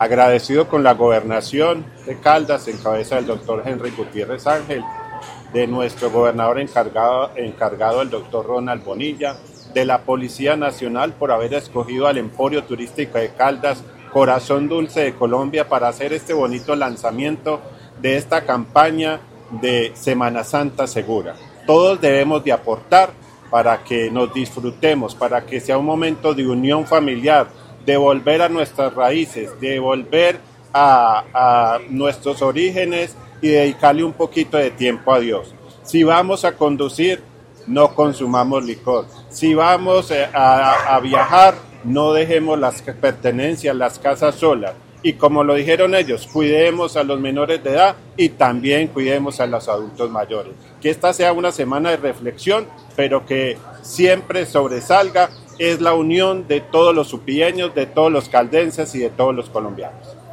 agradecido con la gobernación de Caldas, en cabeza del doctor Henry Gutiérrez Ángel, de nuestro gobernador encargado el doctor Ronald Bonilla, de la Policía Nacional por haber escogido al Emporio Turístico de Caldas, Corazón Dulce de Colombia, para hacer este bonito lanzamiento de esta campaña de Semana Santa Segura. Todos debemos de aportar para que nos disfrutemos, para que sea un momento de unión familiar, de volver a nuestras raíces, de volver a nuestros orígenes y dedicarle un poquito de tiempo a Dios. Si vamos a conducir, no consumamos licor. Si vamos a viajar, no dejemos las pertenencias, las casas solas. Y como lo dijeron ellos, cuidemos a los menores de edad y también cuidemos a los adultos mayores. Que esta sea una semana de reflexión, pero que siempre sobresalga es la unión de todos los supileños, de todos los caldenses y de todos los colombianos.